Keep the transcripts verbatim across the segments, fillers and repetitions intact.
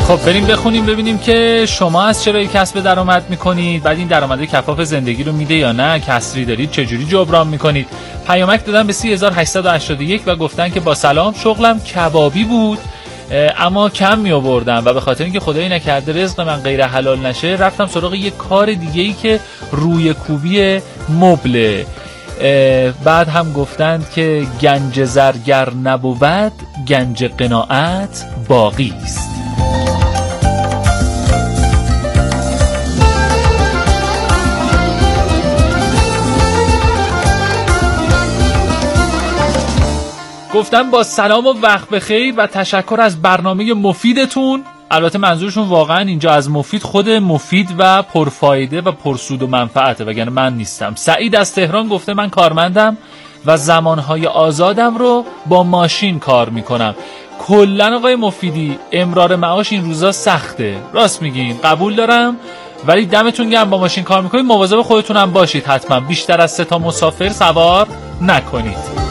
خب بریم بخونیم ببینیم که شما از چرا کسب درآمد میکنید، بعد این درآمد کفاف زندگی رو میده یا نه، کسری دارید چجوری جبران میکنید. پیامک دادن به سی هزار و هشتصد و هشتاد و یک و گفتن که با سلام، شغلم کبابی بود اما کم می آوردم و به خاطر اینکه خدایی نکرده رزق من غیر حلال نشه رفتم سراغ یه کار دیگه ای که روی کوبی مبله. بعد هم گفتند که گنج زرگر نبود، گنج قناعت باقی است. گفتم با سلام و وقت بخیر و تشکر از برنامه مفیدتون. البته منظورشون واقعا اینجا از مفید خود مفید و پرفایده و پرسود و منفعته، وگرنه من نیستم. سعید از تهران گفته من کارمندم و زمانهای آزادم رو با ماشین کار میکنم. کلن آقای مفیدی امرار معاش این روزا سخته، راست میگین، قبول دارم، ولی دمتون گرم با ماشین کار میکنید، مواظب خودتونم باشید حتما، بیشتر از سه تا مسافر سوار نکنید.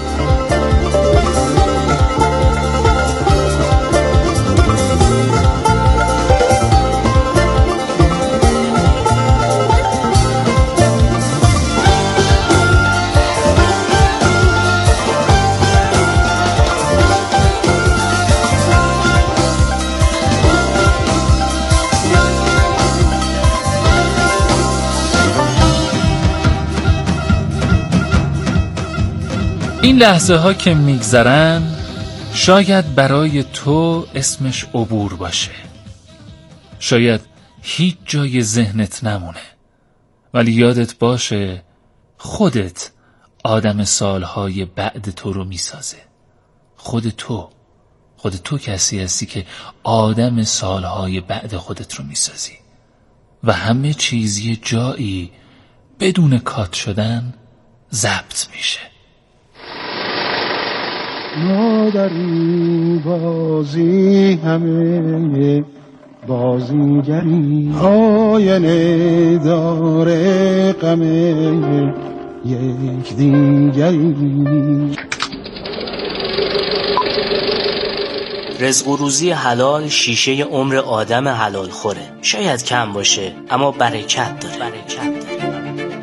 این لحظه ها که میگذرن شاید برای تو اسمش عبور باشه، شاید هیچ جای ذهنت نمونه، ولی یادت باشه خودت آدم سالهای بعد تو رو میسازه. خود تو خود تو کسی هستی که آدم سالهای بعد خودت رو میسازی و همه چیزی جایی بدون کات شدن ضبط میشه. ما در این بازی همه بازیگری، آینه داره غم یک دیگری. رزق و روزی حلال شیشه عمر آدم حلال خوره. شاید کم باشه اما برکت داره. برکت داره.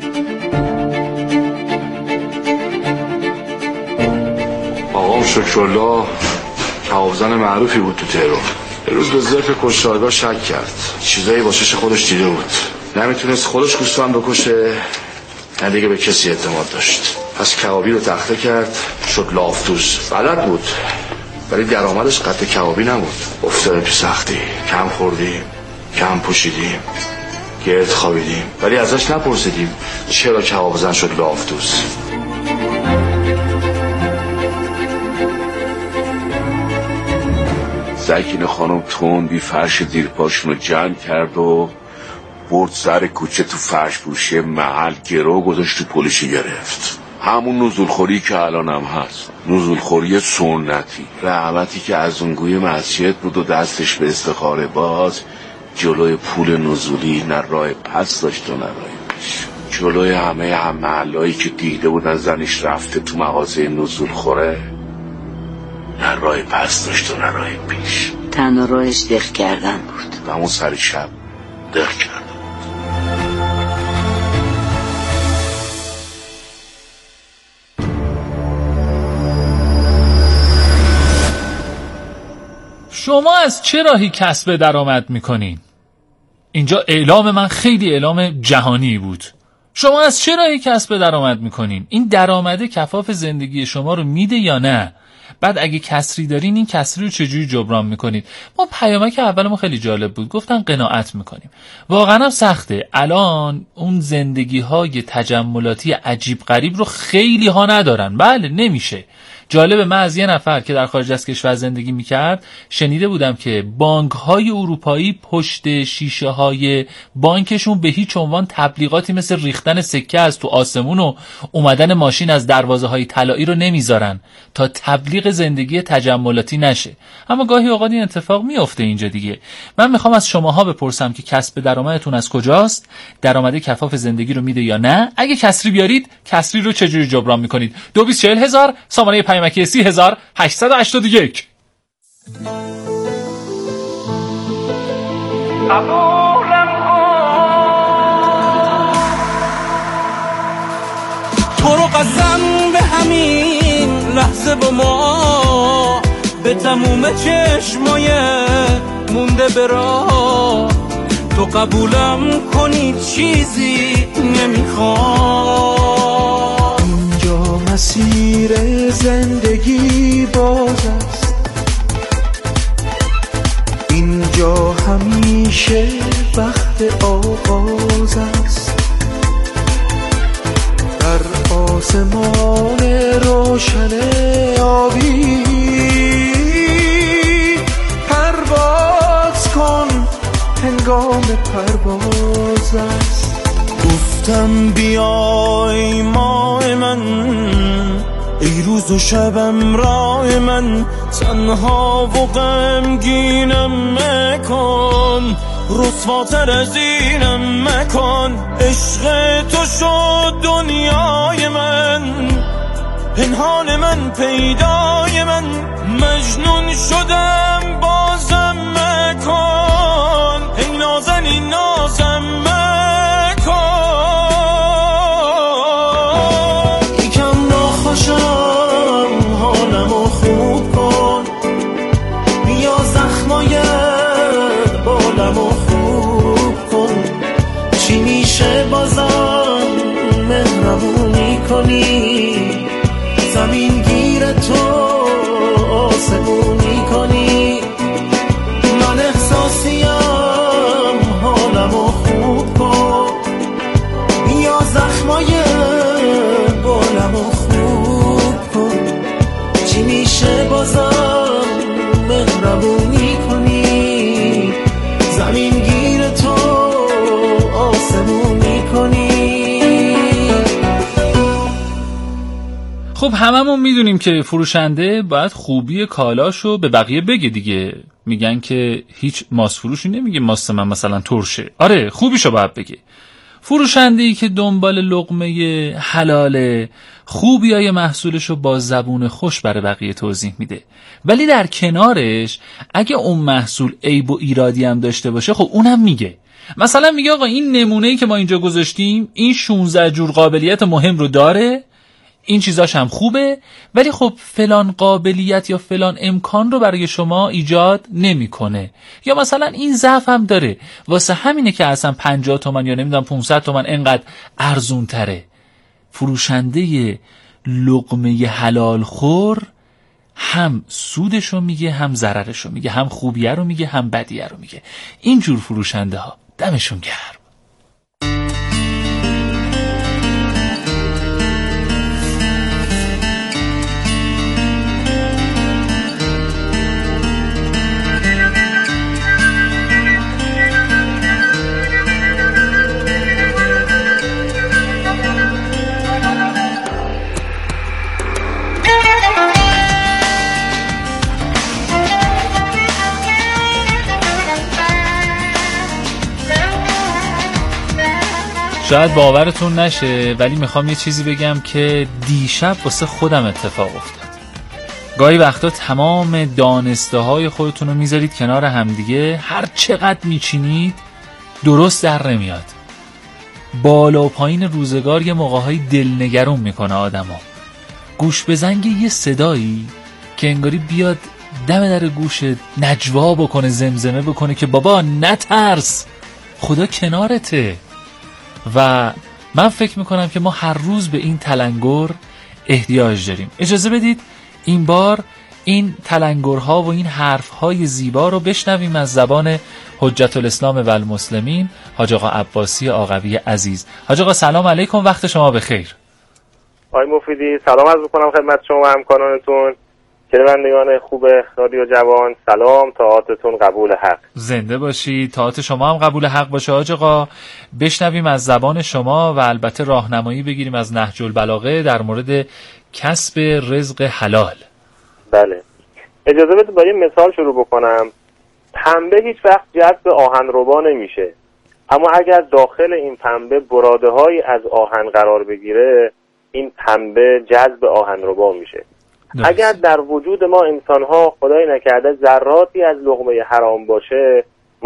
آقام شکرالله کبابزن معروفی بود تو تهران. یه روز به ظرف کشتارگاه شک کرد، چیزایی با چش خودش دیده بود، نمیتونست خودش گوسفند بکشه، نه دیگه به کسی اعتماد داشت. پس کبابی رو تخته کرد، شد لافتوز. بلد بود ولی درآمدش قد کبابی نبود. افتادیم تو سختی، کم خوردیم، کم پوشیدیم، گرد خوابیدیم، ولی ازش نپرسیدیم چرا کبابزن شد لافتوز. زکین خانم تندی فرش دیر پاشون رو جمع کرد و برد سر کوچه تو فرش پوشی محل گرو گذاشت تو پولشی گرفت. همون نزولخوری که الان هم هست، نزولخوری سنتی. رحمتی که از اونگوی مسجد بود و دستش به استخاره باز، جلوی پول نزولی نه راه پس داشت و نه راه پیش. جلوی همه هم محلایی که دیده بودن زنش رفته تو مغازه نزولخوره، نه راه پس داشت و نه راه پیش. تنها راهش دق کردن بود. و همون سر شب دق کردن. شما از چه راهی کسب درآمد میکنین؟ اینجا اعلام من خیلی اعلام جهانی بود. شما از چه راهی کسب درآمد میکنین؟ این درآمده کفاف زندگی شما رو میده یا نه؟ بعد اگه کسری دارین این کسری رو چجوری جبران میکنید؟ ما پیامک اول ما خیلی جالب بود، گفتن قناعت میکنیم. واقعا هم سخته. الان اون زندگی های تجملاتی عجیب غریب رو خیلی ها ندارن. بله نمیشه. جالبه، من از یه نفر که در خارج از کشور زندگی میکرد شنیده بودم که بانک های اروپایی پشت شیشه های بانکشون به هیچ عنوان تبلیغاتی مثل ریختن سکه از تو آسمون و اومدن ماشین از دروازه های طلایی رو نمیذارن تا تبلیغ زندگی تجملاتی نشه. اما گاهی اوقات این اتفاق میفته اینجا دیگه. من میخوام از شماها بپرسم که کسب درآمدتون از کجاست؟ درآمد کفاف زندگی رو میده یا نه؟ اگه کسری بیارید، کسری رو چجوری جبران میکنید؟ دو بیست چهل هزار سامانه پیامکی سی هزار هشتصد و هشتاد و یک. قبولم کن. تو رو قسم به همین لحظه با ما به تموم چشمای مونده برا تو قبولم کنی چیزی نمیخوام. اینجا مسیر زندگی باز است، اینجا همیشه وقت آغاز است. در آسمان روشن آبی پرواز کن، هنگام پرواز است. گفتم بیای ماه من، ای روز و شبم راه من، تنها و غمگینم مکن، رسواتر از اینم مکن. عشق تو شد دنیای من، پنهان من پیدای من، مجنون شدم بازم مکن، ای نازنین نازم مکن. یکم ناخوشم حالمو خوب کن، بیا زخمای بالمو خوب کن. چی میشه بازم مهربونی کنی، زمین گیر تو آسمونی کنی. من احساسیم حالمو خوب کن، بیا زخمای بالمو خوب کن. چی میشه بازم مهربونی کنی، زمین گیر تو آسمونی کنی. خب هممون میدونیم که فروشنده باید خوبی کالاشو به بقیه بگه دیگه. میگن که هیچ ماست فروشی نمیگه ماست من مثلا ترشه. آره خوبیشو باید بگه. فروشنده‌ای که دنبال لقمه حلاله، خوبیای محصولشو با زبون خوش برای بقیه توضیح میده. ولی در کنارش اگه اون محصول عیب و ایرادی هم داشته باشه خب اونم میگه. مثلا میگه آقا این نمونه‌ای که ما اینجا گذاشتیم این شانزده جور قابلیت مهم رو داره، این چیزاش هم خوبه، ولی خب فلان قابلیت یا فلان امکان رو برای شما ایجاد نمیکنه. یا مثلا این ضعف هم داره، واسه همینه که اصلا پنجاه تومن یا نمیدونم پانصد تومن انقدر ارزون تره. فروشنده لقمه حلال خور هم سودشو میگه، هم ضررشو میگه، هم خوبیه رو میگه، هم بدیه رو میگه. اینجور فروشنده ها دمشون گرم. شاید باورتون نشه ولی میخوام یه چیزی بگم که دیشب واسه خودم اتفاق افتاد. گاهی وقتا تمام دانسته های خودتون رو میذارید کنار همدیگه، هر چقدر میچینید درست در نمیاد. بالا و پایین روزگار یه موقع‌های دلنگرون میکنه آدمو. گوش به زنگ یه صدایی که انگاری بیاد دم در گوشت نجوا بکنه، زمزمه بکنه که بابا نترس، خدا کنارته. و من فکر میکنم که ما هر روز به این تلنگر احتیاج داریم. اجازه بدید این بار این تلنگرها و این حرفهای زیبا رو بشنویم از زبان حجت الاسلام و المسلمین حاج آقا عباسی آقوی عزیز. حاج آقا سلام علیکم، وقت شما بخیر. آقای مفیدی سلام عرض می‌کنم خدمت شما و همکارانتون. شنوندگان خوب رادیو جوان سلام، طاعتتون قبول حق. زنده باشید، طاعت شما هم قبول حق باشه. حاج آقا بشنویم از زبان شما و البته راهنمایی بگیریم از نهج البلاغه در مورد کسب رزق حلال. بله اجازه بدید با یه مثال شروع بکنم. پنبه هیچ وقت جذب آهنربا نمیشه، اما اگر داخل این پنبه براده‌هایی از آهن قرار بگیره این پنبه جذب آهنربا میشه. دست. اگر در وجود ما انسان‌ها خدای نکرده ذراتی از لقمه حرام باشه،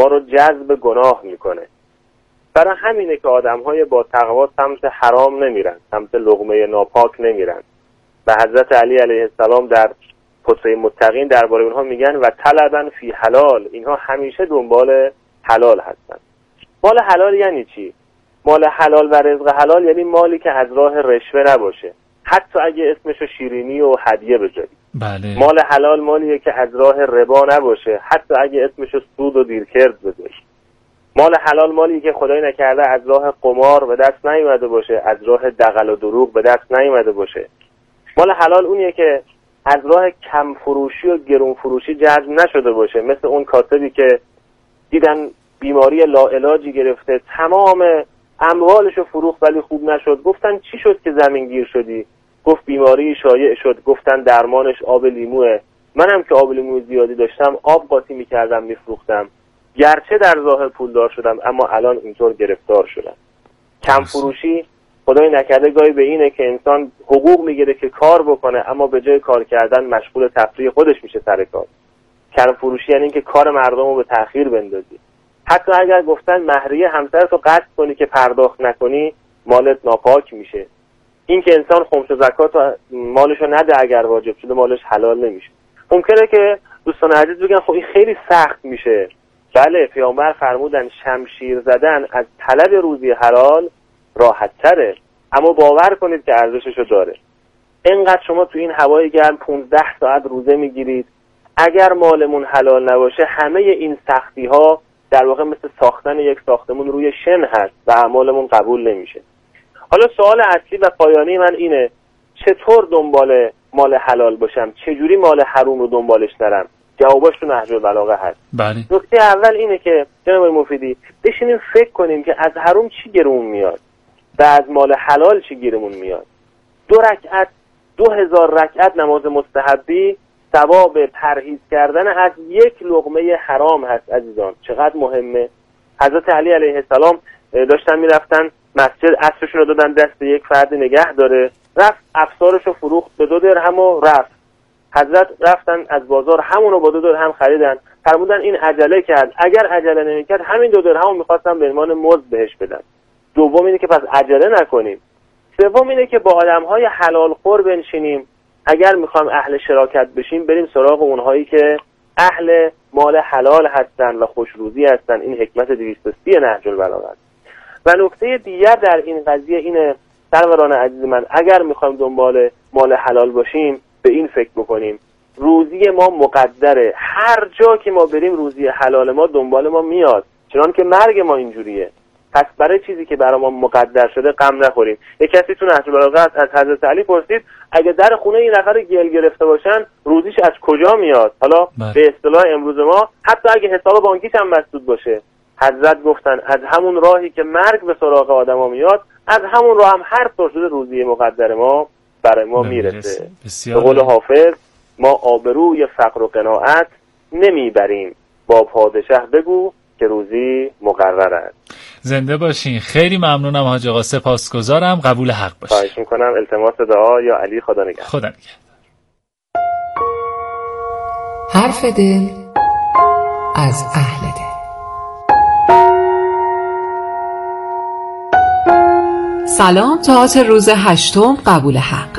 ما رو جذب گناه میکنه. برای همینه که آدم‌های با تقوا سمت حرام نمیرن، سمت لقمه ناپاک نمیرن. و حضرت علی علیه السلام در خطبه متقین درباره اونها میگن و طلبن فی حلال، اینها همیشه دنبال حلال هستن. مال حلال یعنی چی؟ مال حلال و رزق حلال یعنی مالی که از راه رشوه نباشه، حتی اگه اسمشو شیرینی و هدیه بذاری. بله. مال حلال مالیه که از راه ربا نباشه، حتی اگه اسمشو سود و دیرکرد بذاری. مال حلال مالی که خدای نکرده از راه قمار به دست نیومده باشه، از راه دغل و دروغ به دست نیومده باشه. مال حلال اونیه که از راه کم فروشی و گرون فروشی جذب نشده باشه، مثل اون کاتبی که دیدن بیماری لاعلاجی گرفته، تمام اموالشو فروخت ولی خوب نشد. گفتن چی شد که زمین گیر شدی؟ گفت بیماری شایع شد. گفتن درمانش آب لیموه. منم که آب لیمو زیادی داشتم آب قاطی میکردم میفروختم، گرچه در ظاهر پولدار شدم اما الان اینطور گرفتار شدم. کم فروشی خدای نکرده گاهی به اینه که انسان حقوق میگیره که کار بکنه اما به جای کار کردن مشغول تفریح خودش میشه سر کار. کم فروشی یعنی که کار مردم رو به تأخیر بندازی. حتی اگر گفتن مهریه همسرتو قطع کنی که پرداخت نکنی مالت ناپاک میشه. این که انسان خمس و زکات مالشو نده اگر واجب شده مالش حلال نمیشه. ممکنه که دوستان عزیز بگن خب این خیلی سخت میشه. بله، پیامبر فرمودن شمشیر زدن از طلب روزی حلال راحت تره، اما باور کنید که ارزششو داره. اینقدر شما تو این هوای گرم پونزده ساعت روزه میگیرید، اگر مالمون حلال نباشه همه این سختی ها در واقع مثل ساختن یک ساختمون روی شن هست و اعمالمون قبول نمیشه. حالا سوال اصلی و پایانی من اینه، چطور دنبال مال حلال باشم؟ چجوری مال حروم رو دنبالش نرم؟ جوابش تو نهج البلاغه هست. بله. نکته اول اینه که جناب مفیدی بشینیم فکر کنیم که از حروم چی گیرمون میاد و از مال حلال چی گیرمون میاد. دو رکعت دو هزار رکعت نماز مستحبی ثواب پرهیز کردن از یک لقمه حرام هست عزیزان. چقدر مهمه. حضرت علی علیه السلام داشتن میرفتن مسجد، عصرشون رو دادن دست یک فرد نگه داره، رفت افسارشو فروخت به دو درهم و رفت. حضرت رفتن از بازار همون رو با دو درهم خریدن، فرمودن این عجله کرد، اگر عجله نمی‌کرد همین دو درهم رو می‌خواستم به عنوان مزد بهش بدن. دوم اینه که پس عجله نکنیم. سوم اینه که با آدم‌های حلال خور بنشینیم. اگر می‌خوایم اهل شراکت بشیم بریم سراغ اونهایی که اهل مال حلال هستن و خوشروزی هستن. این حکمت دویست و سی نهج البلاغه است. و نکته دیگر در این قضیه اینه سروران عزیز من، اگر می‌خوایم دنبال مال حلال باشیم به این فکر بکنیم روزی ما مقدره. هر جا که ما بریم روزی حلال ما دنبال ما میاد، چنان که مرگ ما اینجوریه. پس برای چیزی که برای ما مقدر شده غم نخوریم. یک کسی تو نهج البلاغه از حضرت علی پرسید اگه در خونه این نفر گل گرفته باشن روزیش از کجا میاد؟ حالا بله. به اصطلاح امروز ما حتی اگه حساب بانکیش هم مسدود باشه، حضرت گفتن از همون راهی که مرگ به سراغ آدما میاد از همون راه هم هر طور شده روزی مقدر ما برای ما میرسه. به قول حافظ ما آبروی فقر و قناعت نمیبریم، با پادشه بگو که روزی مقرر است. زنده باشین. خیلی ممنونم حاج آقا، سپاسگزارم. قبول حق باشه. خواهش میکنم. التماس دعا یا علی. خدا نگهدار. خدا نگهدار. حرف دل از اهل دل. سلام، تئاتر روز هشتم قبول حق.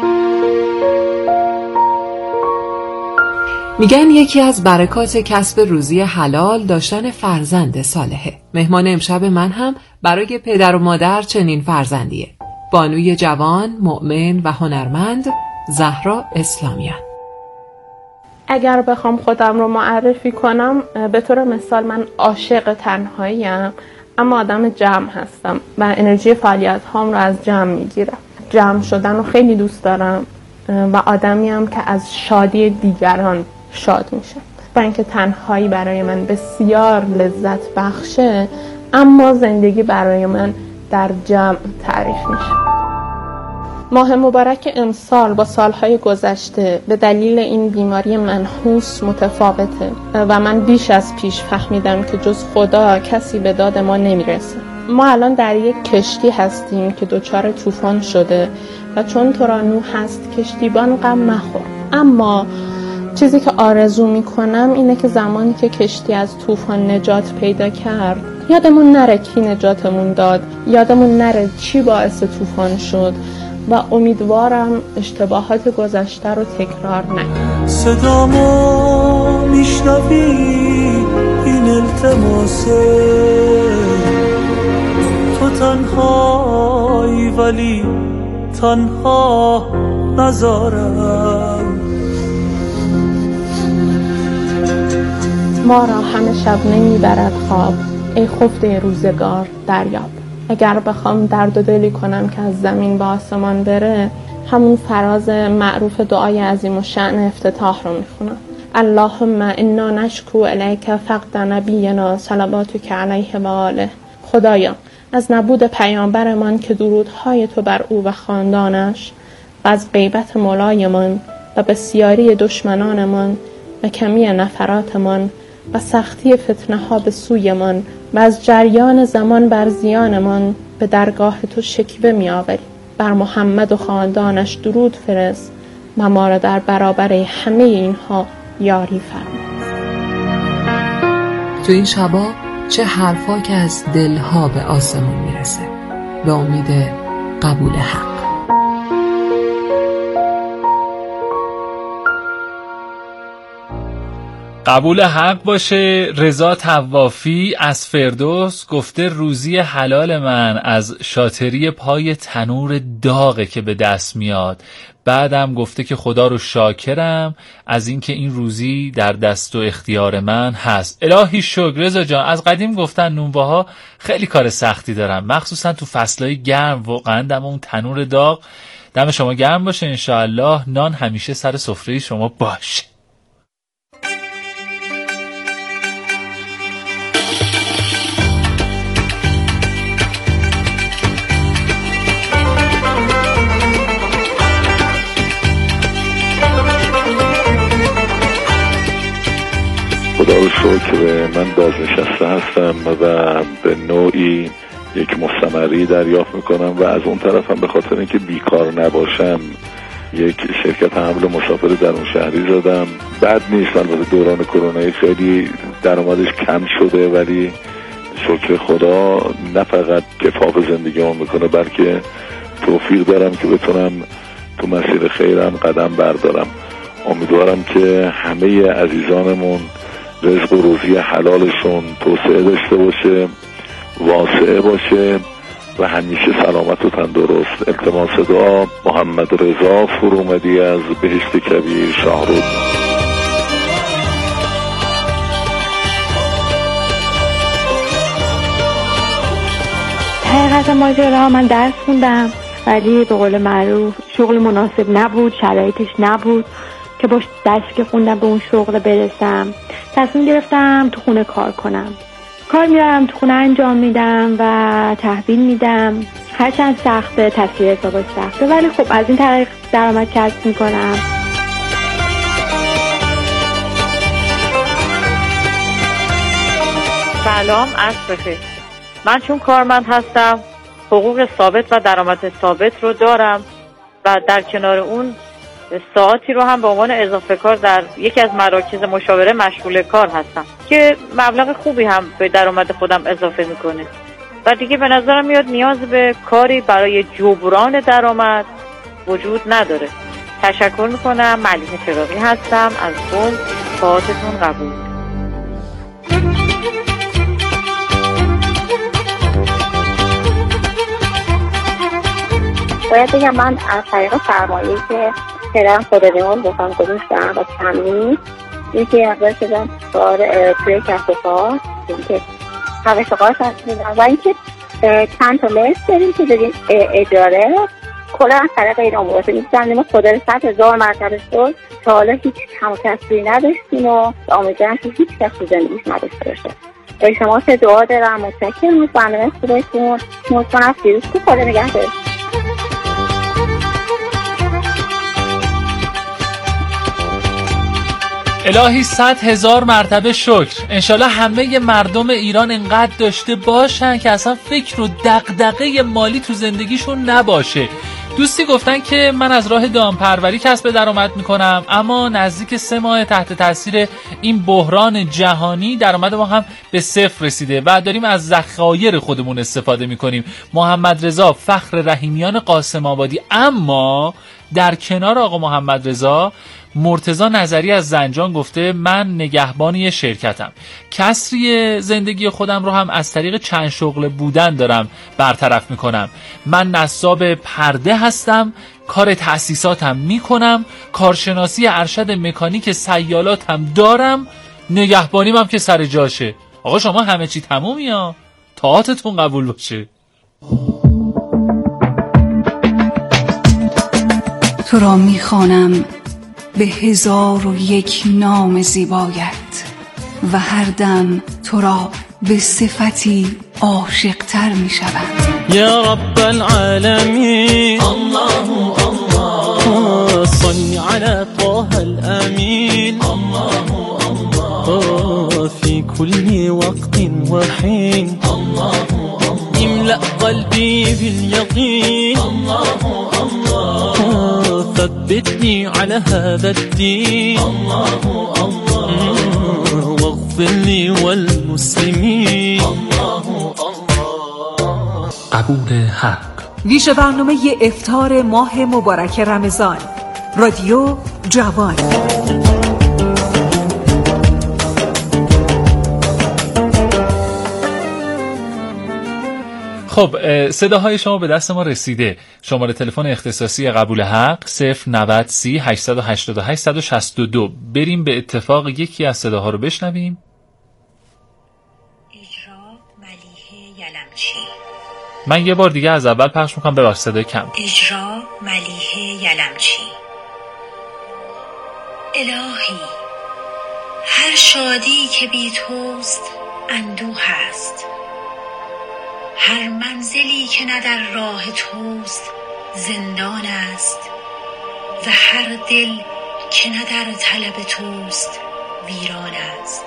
میگن یکی از برکات کسب روزی حلال داشتن فرزند صالحه. مهمان امشب من هم برای پدر و مادر چنین فرزندیه. بانوی جوان، مؤمن و هنرمند زهرا اسلامیان. اگر بخوام خودم رو معرفی کنم، به طور مثال من عاشق تنهاییم اما آدم جمع هستم و انرژی فعالیت هام رو از جمع میگیرم. جمع شدن رو خیلی دوست دارم و آدمیم که از شادی دیگران شاد میشه. با اینکه تنهایی برای من بسیار لذت بخشه اما زندگی برای من در جمع تعریف میشه. ماه مبارک امسال با سالهای گذشته به دلیل این بیماری منحوس متفاوته و من بیش از پیش فهمیدم که جز خدا کسی به داد ما نمیرسه. ما الان در یک کشتی هستیم که دچار طوفان شده و چون تو را نوح هست کشتیبان غم مخور، اما چیزی که آرزو میکنم اینه که زمانی که کشتی از طوفان نجات پیدا کرد یادمون نره کی نجاتمون داد، یادمون نره چی باعث طوفان شد و امیدوارم اشتباهات گذشته رو تکرار نکنیم. صدامو میشنوی این التماسه، تو تنهایی ولی تنها نذارم. ما را همه شب نمیبرد خواب، ای خفته روزگار دریاب. اگر بخوام درد و دلی کنم که از زمین به آسمان بره، همون فراز معروف دعای عظیم الشأن افتتاح رو میخونم. اللهم انا نشکو الیک فقد نبینا صلواتک علیه و آله. خدایا از نبود پیامبرمان که درودهای تو بر او و خاندانش، و از غیبت مولایمان و بسیاری دشمنانمان و کمی نفراتمان و سختی فتنه ها به سویمان و از جریان زمان بر زیانمان به درگاه تو شکوه می آوریم. بر محمد و خاندانش درود فرست و ما را در برابر همه اینها یاری فرما. تو این شبا چه حرفا که از دلها به آسمون میرسه به امید قبول حق. قبول حق باشه. رضا طوافی از فردوس گفته روزی حلال من از شاطری پای تنور داغه که به دست میاد. بعدم گفته که خدا رو شاکرم از اینکه این روزی در دست و اختیار من هست. الهی شکر. رضا جان از قدیم گفتن نونواها خیلی کار سختی دارن، مخصوصا تو فصلهای گرم. واقعا دم اون تنور داغ دم شما گرم باشه. انشاءالله نان همیشه سر سفره شما باشه. خدا رو شکر من بازنشسته هستم و به نوعی یک مستمری دریافت میکنم و از اون طرفم به خاطر اینکه بیکار نباشم یک شرکت حمل مسافر درون شهری زدم. بد نیست، البته دوران کرونا خیلی درآمدش کم شده ولی شکر خدا نه فقط کفاف زندگیمو میکنه بلکه توفیق دارم که بتونم تو مسیر خیرم قدم بردارم. امیدوارم که همه عزیزانمون رزق و روزی حلالشون توسعه داشته باشه، واسعه باشه و همیشه سلامت و تندرست. التماس دعا محمد رضا فرومدی از بهشت کبیر شاهرود. حقیقت ماجرا من درس خوندم ولی به قول معروف شغل مناسب نبود، شرایطش نبود که با درسی که خوندم به اون شغل برسم. تصمیم گرفتم تو خونه کار کنم. کار میرم تو خونه انجام میدم و تحویل میدم. هرچند سخته، تصویر حسابش سخته ولی خب از این طریق درآمد کسب میکنم. سلام، عصر بخیر. من چون کارمند هستم حقوق ثابت و درآمد ثابت رو دارم و در کنار اون ساعتی رو هم به عنوان اضافه کار در یکی از مراکز مشاوره مشغول کار هستم که مبلغ خوبی هم به درآمد خودم اضافه میکنه و دیگه به نظرم میاد نیاز به کاری برای جبران درآمد وجود نداره. تشکر میکنم. ملیحه چراغی هستم از قم. ساعتتون قبول. باید بگم من از طریق سرمایه‌ای که پدرم خودمون بخوام گذاشتم و تامین یکی اول شدم کار توی کسب و کار که روش کار میدم و اینکه چند تا ملک داریم که داریم اجاره کلا از طریق این امورات می‌زنیم. خدا رو صد هزار مرتبه شد تا حالا هیچ همکسبی نداشتیم و امیدوارم که هیچ کس تو زندگیش نداشته باشه. به شما چه دعا دارم. متشکرم. برنامه خوبتون. مطمئن از فیروز که خدا نگهدار. الهی صد هزار مرتبه شکر. انشالله همه مردم ایران انقدر داشته باشن که اصلا فکر و دغدغه مالی تو زندگیشون نباشه. دوستی گفتن که من از راه دامپروری کسب درآمد میکنم، اما نزدیک سه ماه تحت تاثیر این بحران جهانی درآمد ما هم به صفر رسیده و داریم از ذخایر خودمون استفاده میکنیم. محمد رضا فخر رحیمیان قاسم آبادی. اما در کنار آقا محمد رضا، مرتضی نظری از زنجان گفته من نگهبان یه شرکتم، کسری زندگی خودم رو هم از طریق چند شغل بودن دارم برطرف میکنم. من نصاب پرده هستم، کار تأسیساتم میکنم، کارشناسی ارشد مکانیک سیالاتم دارم، نگهبانیم هم که سر جاشه. آقا شما همه چی تمومی ها، طاعتتون قبول باشه. تو را میخوانم به هزار و یک نام زیبایت و هر دم تو را به صفتی عاشق‌تر میشوم. یا رب العالمین الله الله صل علی طه الامین الله الله فی کل وقت و حین الله املأ قلبی بالیقین الله الله ثبتني على هذا الدين الله الله واغفر لي والمسلمين الله الله. قبول حق. ویژه برنامه افطار ماه مبارک رمضان، رادیو جوان. خب صداهای شما به دست ما رسیده. شماره تلفن اختصاصی قبول حق صفر نود سی هشتصد و هشتاد و هشت صد و شصت و دو. بریم به اتفاق یکی از صداها رو بشنویم. اجرا ملیحه یلمچی. من یه بار دیگه از اول پخش میکنم، ببخش صدای کم. اجرا ملیحه یلمچی. الهی هر شادی که بی توست اندوه است، هر منزلی که نه در راه توست زندان است و هر دل که نه در طلب توست ویران است.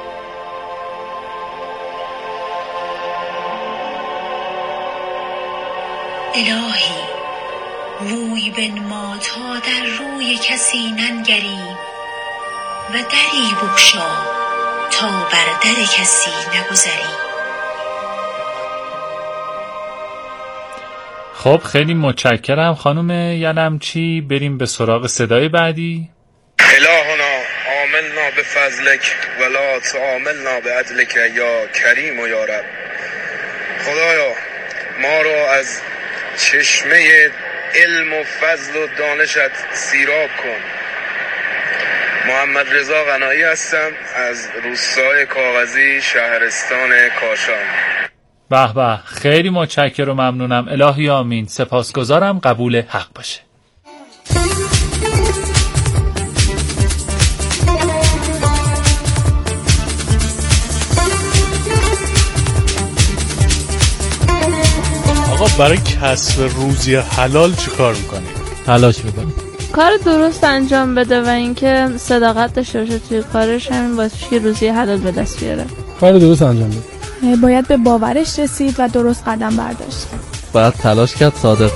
الهی روی بنما تا در روی کسی ننگریم و دری بگشا تا بر در کسی نگذریم. خب خیلی متشکرم خانم یلمچی. بریم به سراغ صدای بعدی. الهنا آملنا بفضلک ولا تعاملنا بعدلک یا کریم و یا رب. خدایا ما رو از چشمه علم و فضل و دانشت سیراب کن. محمد رضا قنایی هستم از روستای کاغذی شهرستان کاشان. به به، خیلی متشکرم و ممنونم. الهی آمین. سپاسگزارم. قبول حق باشه. آقا برای کسب روزی حلال چی کار میکنی؟ تلاش میکنی کار درست انجام بده و اینکه صداقت داشته باشه توی کارش، همین باعث میشه که روزی حلال به دست بیاره. کار درست انجام بده. باید به باورش رسید و درست قدم برداشت. باید تلاش کرد. صادق.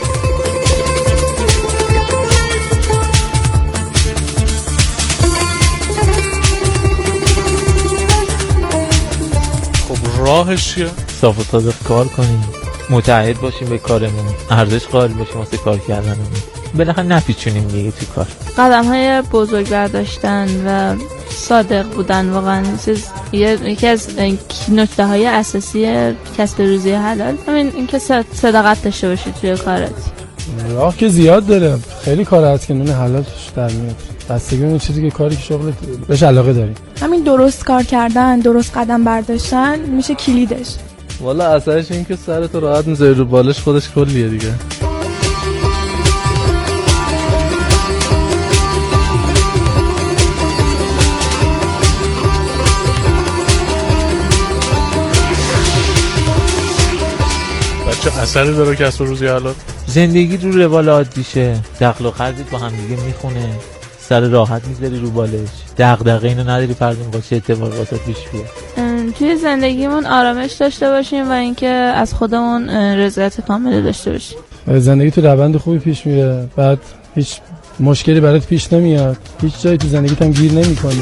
خب راهش چیه؟ صاف و صادق کار کنیم، متعهد باشیم به کارمون، ارزش قائل باشیم واسه کار کردنمون، بالاخره نپیچونیم دیگه تو کار. قدم های بزرگ برداشتن و صادق بودن واقعا یکی از نکته های اساسی کسب روزی حلال. همین اینکه صداقت داشته باشی توی کارت. راه که زیاد داره، خیلی کار هست که نون حلال توش در میاد. بستگی اون چیزی که کاری که شغلت بهش علاقه داری. همین درست کار کردن، درست قدم برداشتن میشه کلیدش. والا اثرش این که سرت راحت میذاری رو بالش، خودش کلیه دیگه. چه اثری داره کسب روزی حلال؟ زندگی رو روال عادیشه، دخل و خرجت با هم دیگه میخونه، سر راحت میذاری رو بالش، دغدغه اینو نداری پردون با چه اتفاقاتی پیش بیاد. توی زندگیمون آرامش داشته باشیم و اینکه از خودمون رضایت کامل داشته باشیم. زندگی تو روند خوبی پیش میره، بعد هیچ مشکلی برات پیش نمیاد، هیچ جایی تو زندگیت هم گیر نمیکنی.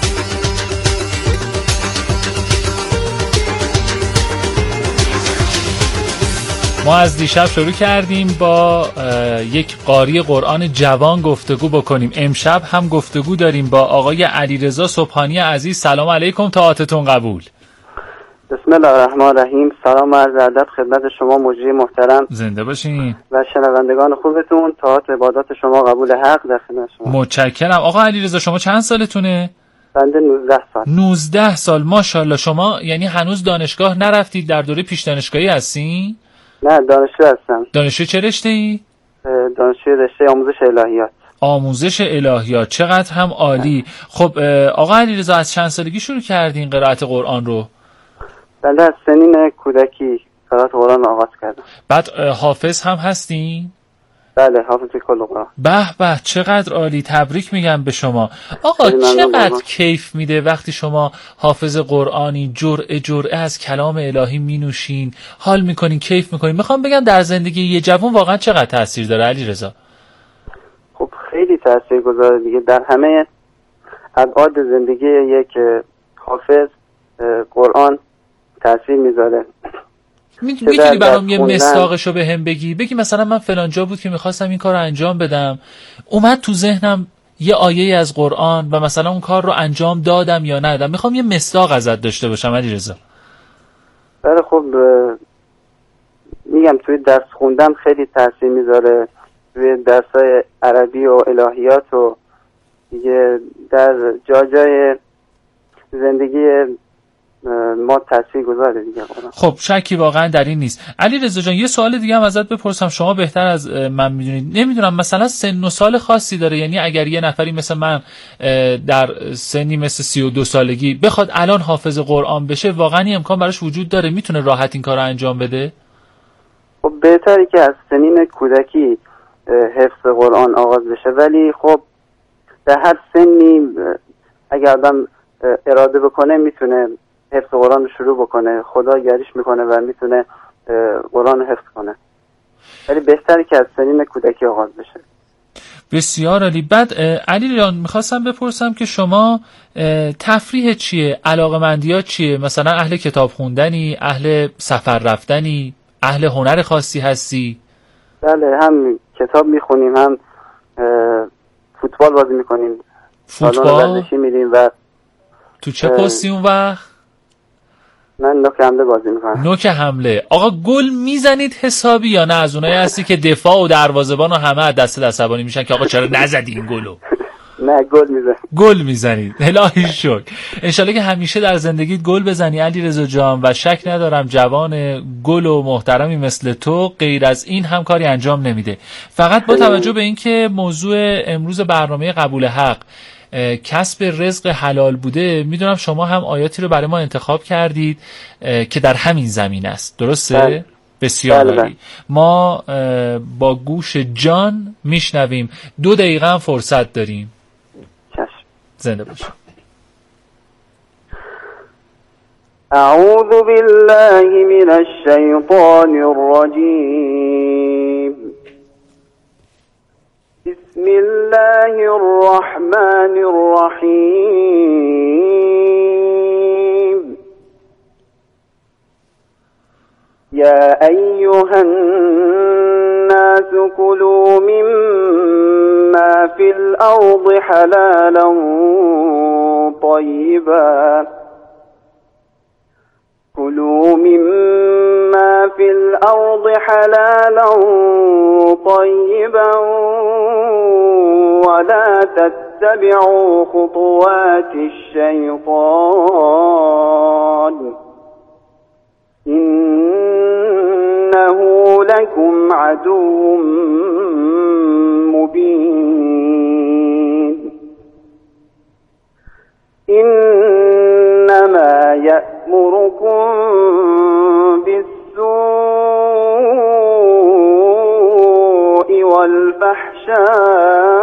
ما از دیشب شروع کردیم با یک قاری قرآن جوان گفتگو بکنیم. امشب هم گفتگو داریم با آقای علیرضا سبحانی عزیز. سلام علیکم، طاعتتون قبول. بسم الله الرحمن الرحیم. سلام و عرض ادب خدمت شما مجری محترم، زنده باشین، و شنوندگان خوبتون. طاعت و عبادات شما قبول حق در خدمت شما. متشکرم. آقا علیرضا شما چند سالتونه؟ بنده نوزده سال. نوزده سال، ماشاءالله. شما یعنی هنوز دانشگاه نرفتید، در دوره پیش دانشگاهی هستین؟ نه، دانشجو هستم. دانشجو چه رشته‌ای؟ دانشجو رشته آموزش الهیات. آموزش الهیات، چقدر هم عالی. خب آقا علیرضا از چند سالگی شروع کردین قرائت قرآن رو؟ بنده از سنین کودکی قرائت قرآن آغاز کردم. بعد حافظ هم هستین؟ بله، حافظ کل قرآن. به به، چقدر عالی، تبریک میگم به شما. آقا چقدر کیف میده وقتی شما حافظ قرآنی جرعه جرعه از کلام الهی مینوشین، حال میکنین، کیف میکنین. میخوام بگم در زندگی یه جوان واقعا چقدر تاثیر داره علیرضا؟ خب خیلی تاثیر گذاره دیگه، در همه ابعاد زندگی یک حافظ قرآن تاثیر میذاره. میتونی برام یه مصداقشو به هم بگی؟ بگی مثلا من فلان جا بود که میخواستم این کار رو انجام بدم، اومد تو ذهنم یه آیه از قرآن و مثلا اون کار رو انجام دادم یا ندادم. میخوام یه مصداق ازت داشته باشم علیرضا. بله خب میگم توی درس خوندن خیلی تاثیر میذاره، توی درسای عربی و الهیات و دیگه در جا جای زندگی ما تاثیر گذاره دیگه. خب شکی واقعا در این نیست. علیرضا جان یه سوال دیگه هم ازت بپرسم، شما بهتر از من میدونید. نمیدونم مثلا سن و سال خاصی داره؟ یعنی اگر یه نفری مثل من در سنی مثل سی و دو سالگی بخواد الان حافظ قرآن بشه، واقعا این امکان براش وجود داره؟ میتونه راحت این کار رو انجام بده؟ خب بهتره که از سنین کودکی حفظ قرآن آغاز بشه، ولی خب در هر سنی اگر آدم اراده بکنه میتونه حفظ قرآن رو شروع بکنه، خدا یاریش میکنه و میتونه قرآن رو حفظ کنه، ولی بهتره که از سنین کودکی آغاز بشه. بسیار عالی. بعد علی جان میخواستم بپرسم که شما تفریح چیه؟ علاقه‌مندیات چیه؟ مثلا اهل کتاب خوندنی، اهل سفر رفتنی، اهل هنر خاصی هستی؟ بله، هم کتاب میخونیم، هم فوتبال بازی میکنیم. فوتبال ورزشی میریم. و تو چه پستی اون وقت؟ من نوک حمله بازی میکنم. نوک حمله. آقا گل میزنید حسابی یا نه از اونایی هستی که دفاع و دروازه‌بان و همه از دست عصبانی میشن که آقا چرا نزدی این گلو؟ نه، گل میزنید. گل میزنید. الهی شکر. انشالله که همیشه در زندگیت گل بزنی علیرضا جان، و شک ندارم جوان گل و محترمی مثل تو غیر از این هم کاری انجام نمیده. فقط با توجه به اینکه موضوع امروز برنامه قبول حق کسب رزق حلال بوده، میدونم شما هم آیاتی رو برای ما انتخاب کردید که در همین زمین است، درسته؟ بله. بسیار عالی. بله بله. ما با گوش جان میشنویم. دو دقیقه هم فرصت داریم. چشم. زنده باشید. اعوذ بالله من الشیطان الرجیم. بسم الله الرحمن الرحيم. يا أيها الناس كلوا مما في الأرض حلالا طيبا كلوا مما في الأرض حلالا طيبا ولا تتبعوا خطوات الشيطان إنه لكم عدو مبين. إنما يأمركم بالسوء والفحشاء